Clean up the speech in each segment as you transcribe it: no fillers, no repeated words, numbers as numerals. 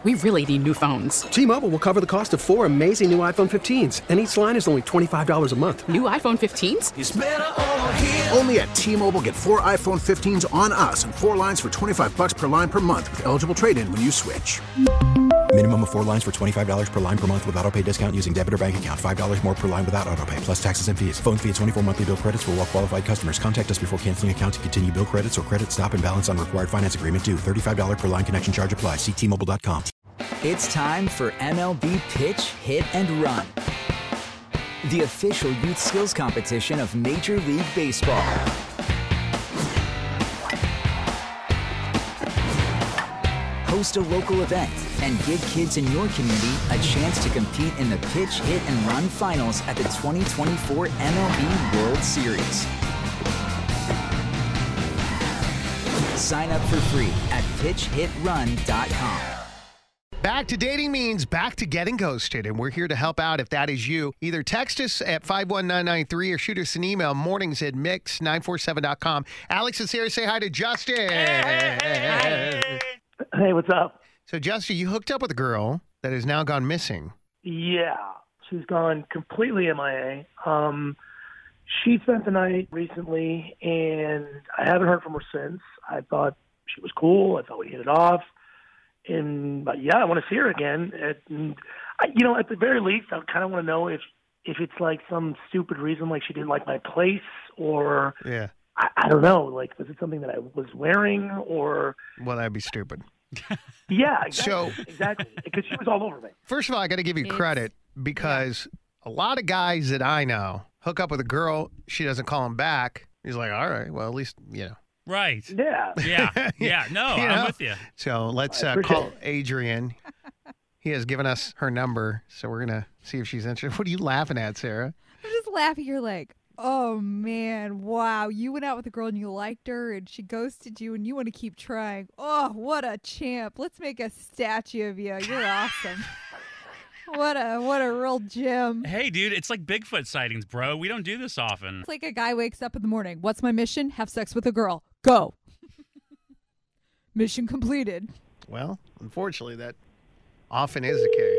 We really need new phones. T-Mobile will cover the cost of 4 amazing new iPhone 15s, and each line is only $25 a month. New iPhone 15s? It's better over here. Only at T-Mobile, get 4 iPhone 15s on us and 4 lines for $25 per line per month with eligible trade-in when you switch. Minimum of 4 lines for $25 per line per month with autopay discount using debit or bank account. $5 more per line without autopay, plus taxes and fees. Phone fee at 24 monthly bill credits for well-qualified customers. Contact us before canceling account to continue bill credits or credit stop and balance on required finance agreement due. $35 per line connection charge applies. See T-Mobile.com. It's time for MLB Pitch, Hit, and Run, the official youth skills competition of Major League Baseball. Host a local event and give kids in your community a chance to compete in the Pitch, Hit, and Run finals at the 2024 MLB World Series. Sign up for free at pitchhitrun.com. Back to dating means back to getting ghosted, and we're here to help out if that is you. Either text us at 51993 or shoot us an email, mornings@mix947.com. Alex and Sarah, say hi to Justin. Hey, what's up? So, Justin, you hooked up with a girl that has now gone missing. Yeah, she's gone completely MIA. She spent the night recently, and I haven't heard from her since. I thought she was cool. I thought we hit it off. But yeah, I want to see her again. And at the very least, I kind of want to know if it's like some stupid reason, like she didn't like my place, or Yeah. I don't know. Like, was it something that I was wearing, or? Well, that'd be stupid. Yeah, exactly. Because she was all over me. First of all, I got to give you credit because a lot of guys that I know hook up with a girl, she doesn't call him back. He's like, all right, well, at least, Right. Yeah. Yeah. No, I'm with you. So let's call Adrian. He has given us her number, so we're going to see if she's interested. What are you laughing at, Sarah? I'm just laughing. You're like, oh, man, wow. You went out with a girl and you liked her and she ghosted you and you want to keep trying. Oh, what a champ. Let's make a statue of you. You're awesome. What a real gem. Hey, dude, it's like Bigfoot sightings, bro. We don't do this often. It's like a guy wakes up in the morning. What's my mission? Have sex with a girl. Go. Mission completed. Well, unfortunately, that often is the case.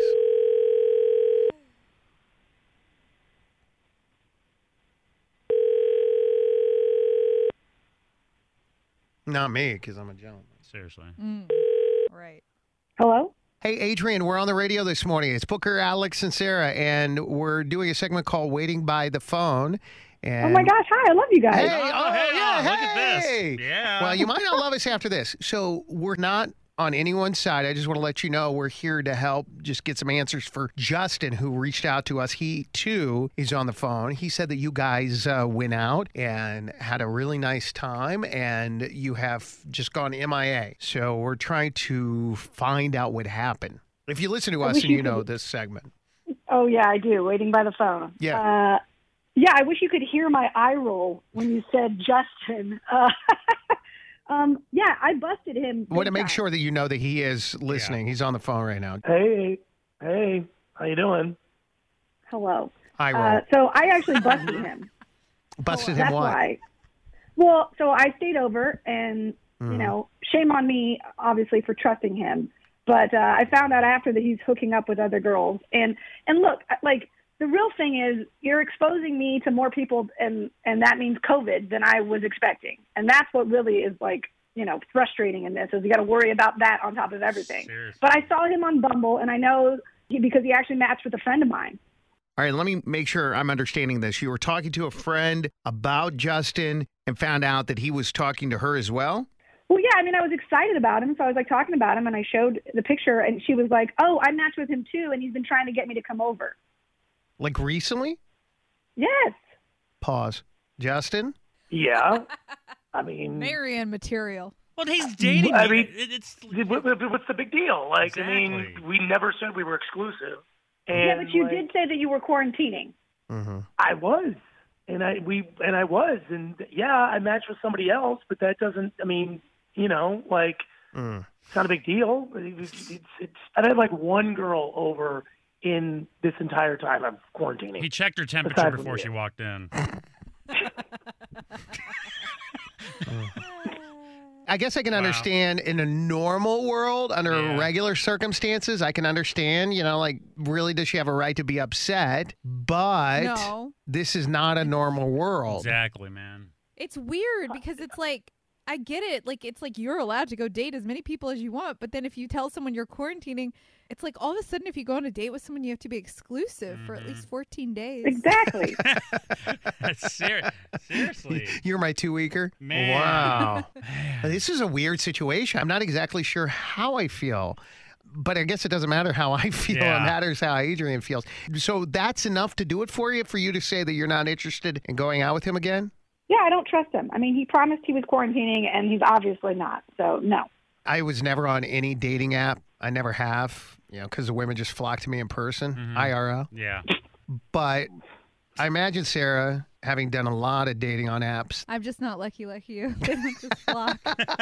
Not me, because I'm a gentleman. Seriously. Right. Hello? Hey, Adrian, we're on the radio this morning. It's Booker, Alex, and Sarah, and we're doing a segment called Waiting by the Phone. And Oh, my gosh. Hi. I love you guys. Hey, yeah, look at this. Yeah. Well, you might not love us after this. So we're not on anyone's side. I just want to let you know we're here to help just get some answers for Justin, who reached out to us. He, too, is on the phone. He said that you guys went out and had a really nice time, and you have just gone MIA. So we're trying to find out what happened. If you listen to us and you know this segment. Oh, yeah, I do. Waiting by the phone. Yeah. Yeah, I wish you could hear my eye roll when you said Justin. Yeah, I busted him. I want to make sure that you know that he is listening. Yeah. He's on the phone right now. Hey, how you doing? Hello. Hi, Roll. So I actually busted him. Busted him That's what? why. Well, so I stayed over, and, shame on me, obviously, for trusting him. But I found out after that he's hooking up with other girls. And look, like, the real thing is you're exposing me to more people, and that means COVID, than I was expecting. And that's what really is, like, frustrating in this, is you got to worry about that on top of everything. Seriously. But I saw him on Bumble, and I know because he actually matched with a friend of mine. All right, let me make sure I'm understanding this. You were talking to a friend about Justin and found out that he was talking to her as well? Well, yeah, I mean, I was excited about him, so I was, like, talking about him, and I showed the picture, and she was like, oh, I matched with him, too, and he's been trying to get me to come over. Like recently? Yes. Pause. Justin? Yeah. I mean, Marianne material. Well, he's dating. I mean, it's what's the big deal? Like, Exactly. I mean, we never said we were exclusive. And, Yeah, but you did say that you were quarantining. Mm-hmm. I was, and I matched with somebody else, but that doesn't. I mean, it's not a big deal. It's I had like one girl over in this entire time of quarantining. He checked her temperature before she walked in. I guess I can understand in a normal world, under regular circumstances, I can understand, like, really, does she have a right to be upset? But this is not a normal world. Exactly, man. It's weird because it's like, I get it. Like, it's like you're allowed to go date as many people as you want. But then if you tell someone you're quarantining, it's like all of a sudden if you go on a date with someone, you have to be exclusive for at least 14 days. Exactly. Seriously. You're my 2-weeker? Man. Wow. This is a weird situation. I'm not exactly sure how I feel. But I guess it doesn't matter how I feel. Yeah. It matters how Adrian feels. So that's enough to do it for you to say that you're not interested in going out with him again? Yeah, I don't trust him. I mean, he promised he was quarantining, and he's obviously not. So, no. I was never on any dating app. I never have, because the women just flock to me in person, IRL. Yeah. But I imagine, Sarah, having done a lot of dating on apps. I'm just not lucky like you. They don't just flock.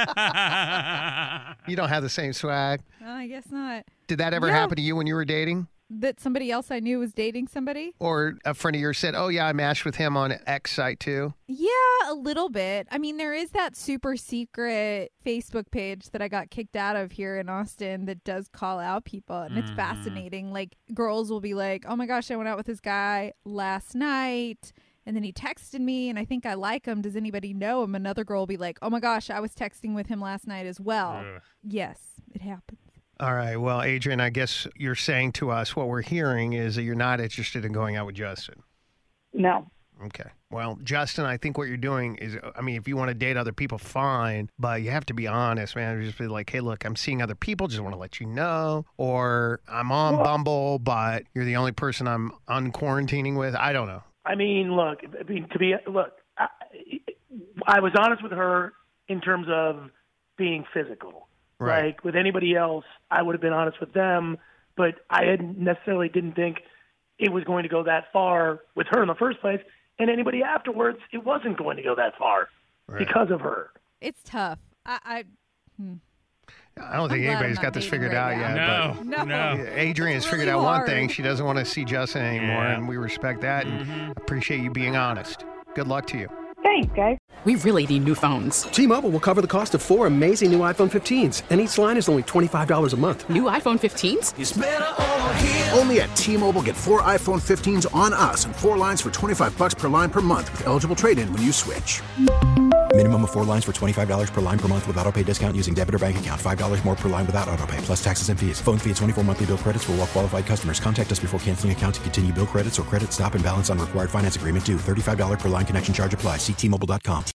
You don't have the same swag. No, I guess not. Did that ever happen to you when you were dating? That somebody else I knew was dating somebody? Or a friend of yours said, oh, yeah, I matched with him on X site too? Yeah, a little bit. I mean, there is that super secret Facebook page that I got kicked out of here in Austin that does call out people. And it's fascinating. Like, girls will be like, oh my gosh, I went out with this guy last night. And then he texted me, and I think I like him. Does anybody know him? Another girl will be like, oh my gosh, I was texting with him last night as well. Ugh. Yes, it happens. All right. Well, Adrian, I guess you're saying to us what we're hearing is that you're not interested in going out with Justin. No. Okay. Well, Justin, I think what you're doing is, if you want to date other people, fine, but you have to be honest, man. Just be like, hey, look, I'm seeing other people. Just want to let you know. Or I'm on Bumble, but you're the only person I'm unquarantining with. I don't know. I was honest with her in terms of being physical. Right. Like with anybody else, I would have been honest with them, but I necessarily didn't think it was going to go that far with her in the first place. And anybody afterwards, it wasn't going to go that far because of her. It's tough. I don't think anybody's got this figured out yet. No. Adrian has figured out one thing. She doesn't want to see Justin anymore, and we respect that and appreciate you being honest. Good luck to you. Thanks, guys. We really need new phones. T-Mobile will cover the cost of 4 amazing new iPhone 15s, and each line is only $25 a month. New iPhone 15s? It's better over here. Only at T-Mobile, get 4 iPhone 15s on us and 4 lines for $25 per line per month with eligible trade-in when you switch. Minimum of 4 lines for $25 per line per month with autopay discount using debit or bank account. $5 more per line without autopay, plus taxes and fees. Phone fee at 24 monthly bill credits for well-qualified customers. Contact us before canceling account to continue bill credits or credit stop and balance on required finance agreement due. $35 per line connection charge applies. See T-Mobile.com.